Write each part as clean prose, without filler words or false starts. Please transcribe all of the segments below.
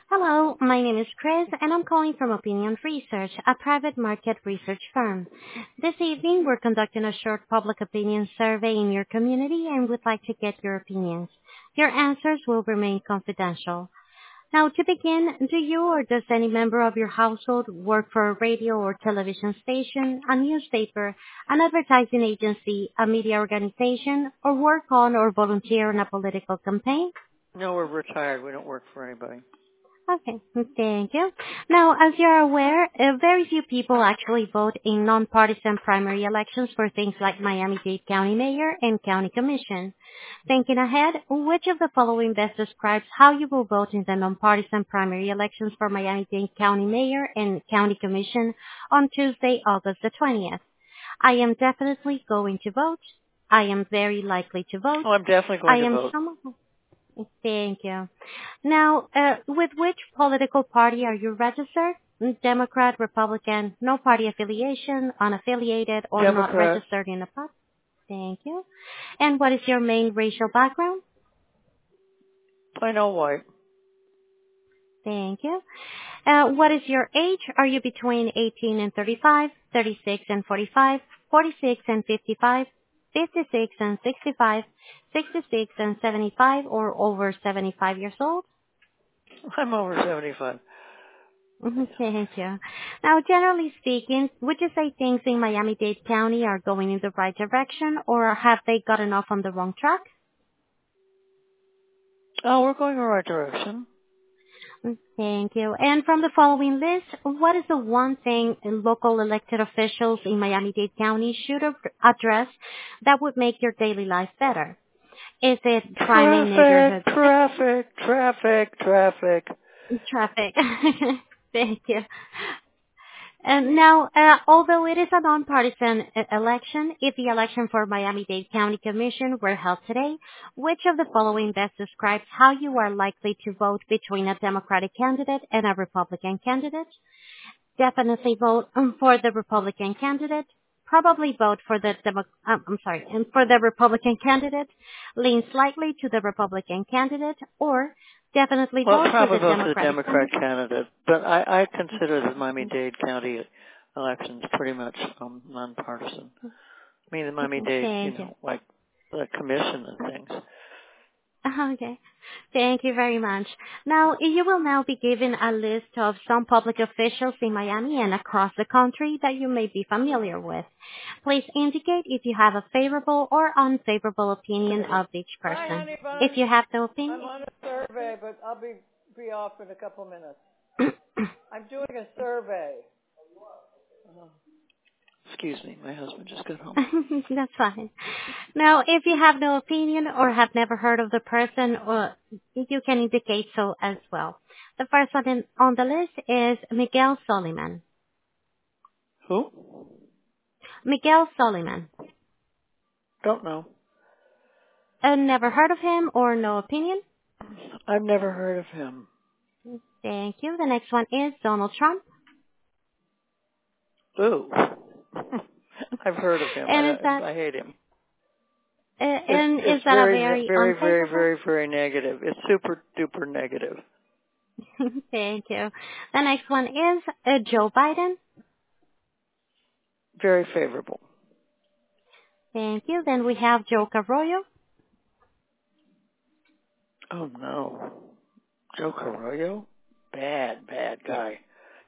Hello, my name is Chris, and I'm calling from Opinion Research, a private market research firm. This evening, we're conducting a short public opinion survey in your community and would like to get your opinions. Your answers will remain confidential. Now, to begin, do you or does any member of your household work for a radio or television station, a newspaper, an advertising agency, a media organization, or work on or volunteer in a political campaign? No, we're retired. We don't work for anybody. Okay, thank you. Now, as you're aware, very few people actually vote in nonpartisan primary elections for things like Miami-Dade County Mayor and County Commission. Thinking ahead, which of the following best describes how you will vote in the nonpartisan primary elections for Miami-Dade County Mayor and County Commission on Tuesday, August the 20th? I am definitely going to vote. I am very likely to vote. Oh, I'm definitely I going to am vote. someone. Thank you. Now, with which political party are you registered? Democrat, Republican, no party affiliation, unaffiliated, or not Democrat. registered in a party? Thank you. And what is your main racial background? I know white. Thank you. What is your age? Are you between 18 and 35, 36 and 45, 46 and 55, 56 and 65, 66 and 75, or over 75 years old? I'm over 75. Thank you. Now, generally speaking, would you say things in Miami-Dade County are going in the right direction, or have they gotten off on the wrong track? Oh, we're going in the right direction. Thank you. And from the following list, what is the one thing local elected officials in Miami-Dade County should address that would make your daily life better? Is it crime in neighborhoods? Traffic. Traffic. Thank you. And now, although it is a nonpartisan election, if the election for Miami-Dade County Commission were held today, which of the following best describes how you are likely to vote between a Democratic candidate and a Republican candidate? Definitely vote for the Republican candidate. Probably vote for the for the Republican candidate. Lean slightly to the Republican candidate, or definitely vote for the Democratic candidate. But I consider the Miami-Dade County elections pretty much nonpartisan. I mean, the Miami-Dade, like the commission and things. Okay. Thank you very much. Now, you will now be given a list of some public officials in Miami and across the country that you may be familiar with. Please indicate if you have a favorable or unfavorable opinion of each person. Hi, honey bun. If you have no opinion... I'm on a survey, but I'll be off in a couple minutes. I'm doing a survey. Excuse me, my husband just got home. That's fine. Now, if you have no opinion or have never heard of the person, or you can indicate so as well. The first one on the list is Miguel Soliman. Who? Miguel Soliman. Don't know. Never heard of him or no opinion? I've never heard of him. Thank you. The next one is Donald Trump. Ooh. I've heard of him. I hate him. And is that a very unfavorable? Very negative. It's super duper negative. Thank you. The next one is Joe Biden. Very favorable. Thank you. Then we have Joe Carollo. Oh no. Joe Carollo? Bad guy.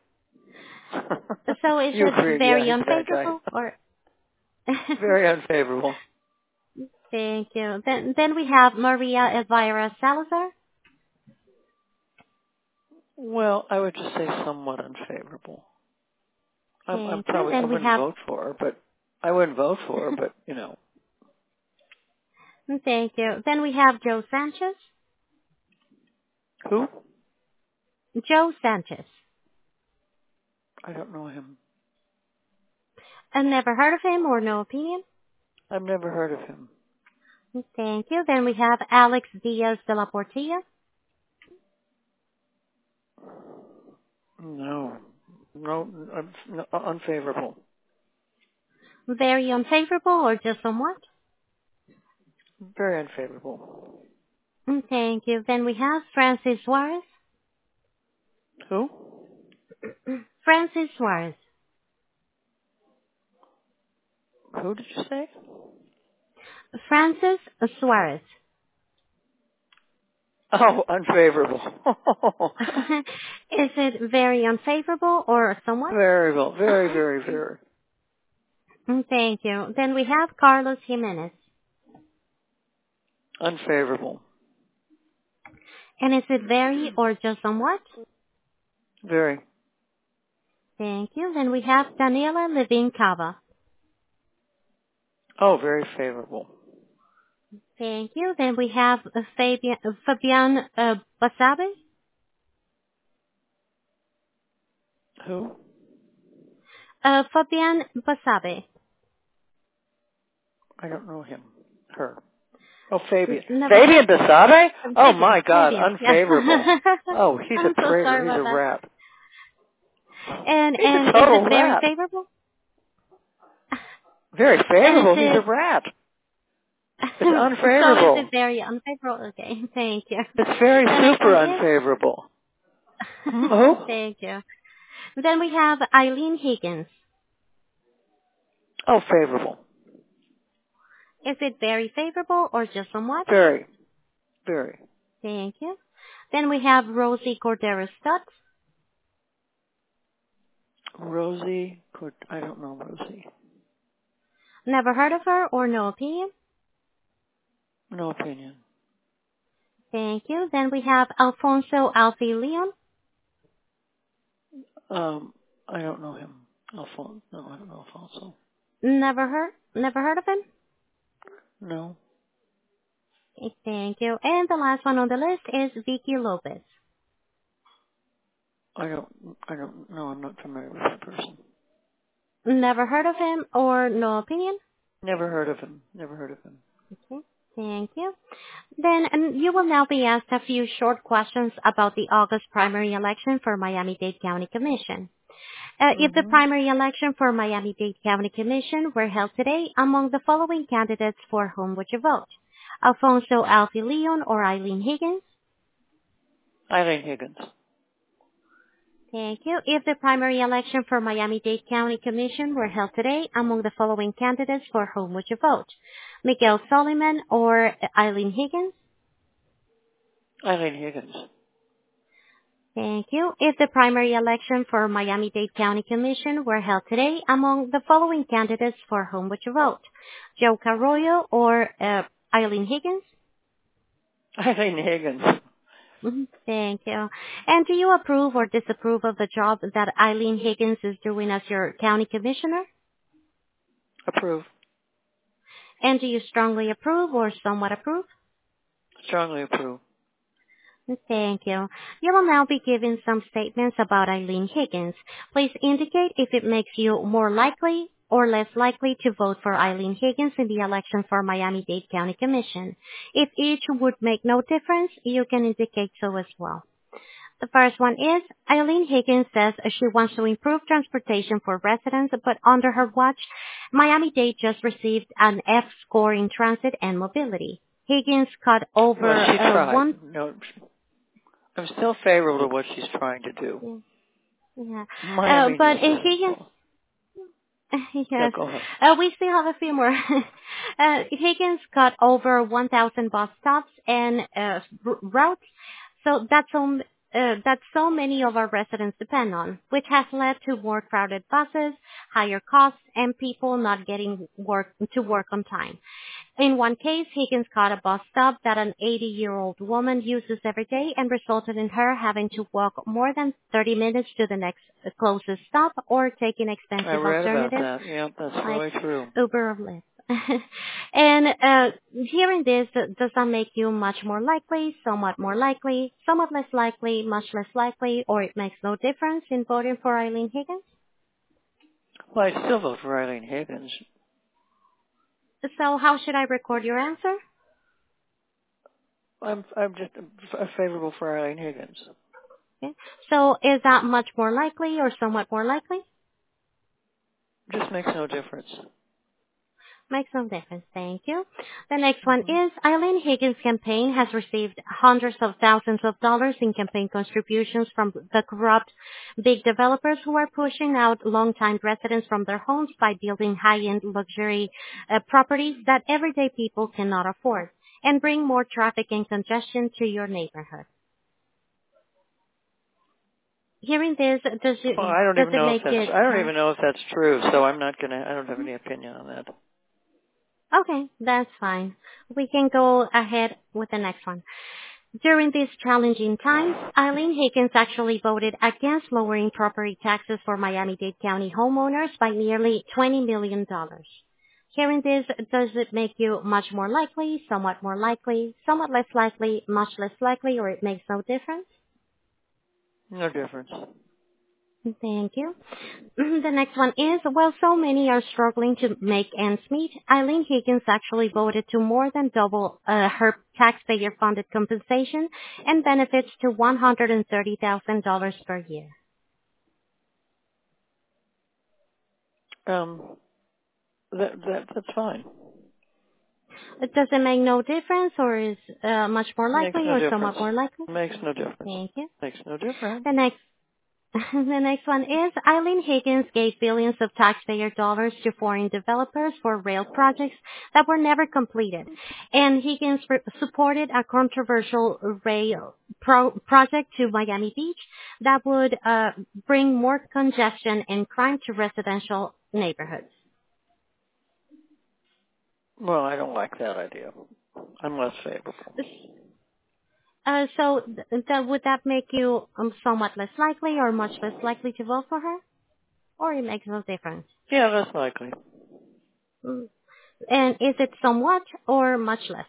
So is it very unfavorable or? Very unfavorable. Thank you. Then we have Maria Elvira Salazar. Well, I would just say somewhat unfavorable. I wouldn't vote for her, but you know. Thank you. Then we have Joe Sanchez. Who? Joe Sanchez. I don't know him. I've never heard of him or no opinion? I've never heard of him. Thank you. Then we have Alex Diaz de la Portilla. No, unfavorable. Very unfavorable or just somewhat? Very unfavorable. Thank you. Then we have Francis Suarez. Who? Francis Suarez. Who did you say? Francis Suarez. Oh, unfavorable. Is it very unfavorable or somewhat? Variable. Very, very, very. Thank you. Then we have Carlos Jimenez. Unfavorable. And is it very or just somewhat? Very. Thank you. Then we have Daniela Levine Cava. Oh, very favorable. Thank you. Then we have Fabian Basabe. Who? Fabian Basabe. I don't know him. Her. Oh, Fabian. Never Fabian Basabe? Oh, Fabian. my God. Fabian. Unfavorable. Yeah. Oh, he's I'm a so traitor. sorry He's about a that. rat. And He's a is total it very rat. favorable? Very favorable. He's a And rat. It's so is unfavorable. it very unfavorable? Okay, thank you. It's very And super unfavorable. Who? Thank you. Then we have Eileen Higgins. Oh, favorable. Is it very favorable or just somewhat? Very. Very. Thank you. Then we have Rosie Cordero Stutz. Rosie. I don't know Rosie. Never heard of her or no opinion? No opinion. Thank you. Then we have Alfonso Alfie Leon. I don't know him. Alfonso. No, I don't know Alfonso. Never heard of him? No. Thank you. And the last one on the list is Vicky Lopez. I don't know. I'm not familiar with that person. Never heard of him or no opinion? Never heard of him. Okay. Thank you. Then you will now be asked a few short questions about the August primary election for Miami-Dade County Commission. If the primary election for Miami-Dade County Commission were held today, among the following candidates, for whom would you vote? Alfonso Alfie Leon or Eileen Higgins? Eileen Higgins. Thank you. If the primary election for Miami-Dade County Commission were held today, among the following candidates, for whom would you vote? Miguel Soliman or Eileen Higgins? Eileen Higgins. Thank you. If the primary election for Miami-Dade County Commission were held today, among the following candidates, for whom would you vote? Joe Carroyo or Eileen Higgins? Eileen Higgins. Thank you. And do you approve or disapprove of the job that Eileen Higgins is doing as your county commissioner? Approve. And do you strongly approve or somewhat approve? Strongly approve. Thank you. You will now be given some statements about Eileen Higgins. Please indicate if it makes you more likely or less likely to vote for Eileen Higgins in the election for Miami-Dade County Commission. If each would make no difference, you can indicate so as well. The first one is, Eileen Higgins says she wants to improve transportation for residents, but under her watch, Miami-Dade just received an F score in transit and mobility. Higgins cut over well, she tried. No, I'm still favorable to what she's trying to do. Yeah. Miami But Higgins... Yes. Go ahead. We still have a few more. Higgins got over 1,000 bus stops and routes, so that's so many of our residents depend on, which has led to more crowded buses, higher costs, and people not getting to work on time. In one case, Higgins caught a bus stop that an 80-year-old woman uses every day and resulted in her having to walk more than 30 minutes to the next closest stop or take an expensive alternative. I read about that. Yeah, that's really true. Uber or Lyft. And hearing this, does that make you much more likely, somewhat more likely, somewhat less likely, much less likely, or it makes no difference in voting for Eileen Higgins? Well, I still vote for Eileen Higgins. So how should I record your answer? I'm just favorable for Eileen Higgins. Okay. So is that much more likely or somewhat more likely? Just makes no difference. Makes no difference. Thank you. The next one is Eileen Higgins' campaign has received hundreds of thousands of dollars in campaign contributions from the corrupt big developers who are pushing out longtime residents from their homes by building high-end luxury properties that everyday people cannot afford and bring more traffic and congestion to your neighborhood. Hearing this, does it make it? I don't even know if that's true, so I don't have any opinion on that. Okay, that's fine. We can go ahead with the next one. During these challenging times, Eileen Higgins actually voted against lowering property taxes for Miami-Dade County homeowners by nearly $20 million. Hearing this, does it make you much more likely, somewhat more likely, somewhat less likely, much less likely, or it makes no difference? No difference. Thank you. The next one is, while so many are struggling to make ends meet, Eileen Higgins actually voted to more than double her taxpayer-funded compensation and benefits to $130,000 per year. That's fine. Does it make no difference, or is much more likely, or somewhat more likely? Makes no difference. Thank you. Makes no difference. The next one is Eileen Higgins gave billions of taxpayer dollars to foreign developers for rail projects that were never completed. And Higgins supported a controversial rail project to Miami Beach that would bring more congestion and crime to residential neighborhoods. Well, I don't like that idea. I'm less favorable. So would that make you somewhat less likely or much less likely to vote for her? Or it makes no difference? Yeah, less likely. And is it somewhat or much less?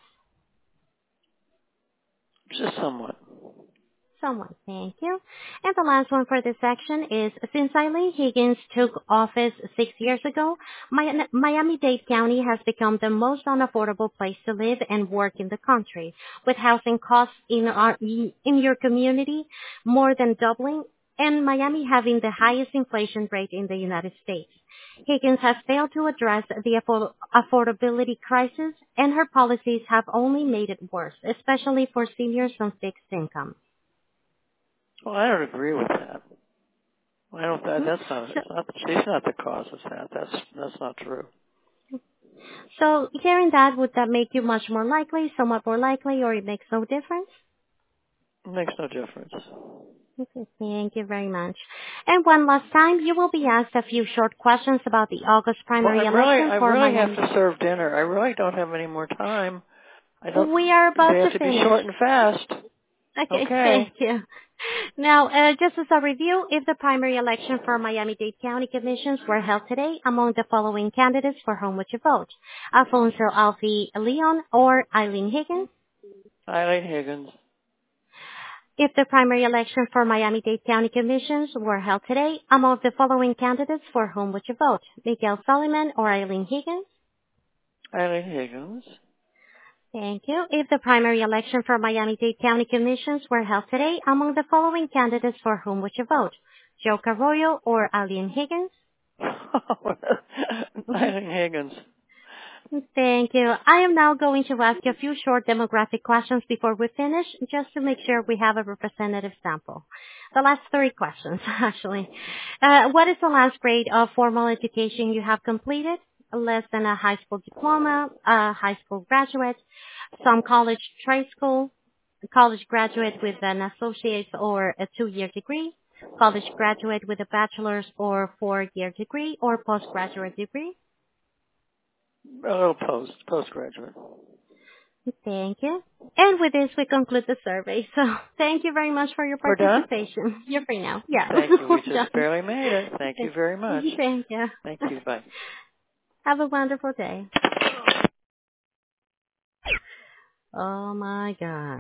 Just somewhat. Somewhat, thank you. And the last one for this section is, since Eileen Higgins took office 6 years ago, Miami-Dade County has become the most unaffordable place to live and work in the country, with housing costs in your community more than doubling, and Miami having the highest inflation rate in the United States. Higgins has failed to address the affordability crisis, and her policies have only made it worse, especially for seniors on fixed income. Well, I don't agree with that. I don't. She's not the cause of that. That's not true. So, hearing that, would that make you much more likely, somewhat more likely, or it makes no difference? It makes no difference. Okay, thank you very much. And one last time, you will be asked a few short questions about the August primary election for Miami. I really have to serve dinner. I really don't have any more time. We are about to finish. They have to be short and fast. Okay, thank you. Now, just as a review, if the primary election for Miami-Dade County Commissions were held today, among the following candidates for whom would you vote? Alfonso Alfie Leon or Eileen Higgins? Eileen Higgins. If the primary election for Miami-Dade County Commissions were held today, among the following candidates for whom would you vote? Miguel Soliman or Eileen Higgins? Eileen Higgins. Thank you. If the primary election for Miami-Dade County Commissions were held today, among the following candidates for whom would you vote? Joe Carroyo or Eileen Higgins? Eileen Higgins. Thank you. I am now going to ask you a few short demographic questions before we finish, just to make sure we have a representative sample. The last 3 questions, actually. What is the last grade of formal education you have completed? Less than a high school diploma, a high school graduate, some college trade school, college graduate with an associate's or a 2-year degree, college graduate with a bachelor's or 4-year degree, or postgraduate degree? A little postgraduate. Thank you. And with this, we conclude the survey. So thank you very much for your participation. We're done? You're free now. Yeah. Thank you. We just barely made it. Thank you very much. Thank you. Thank you. Bye. Have a wonderful day. Oh my God.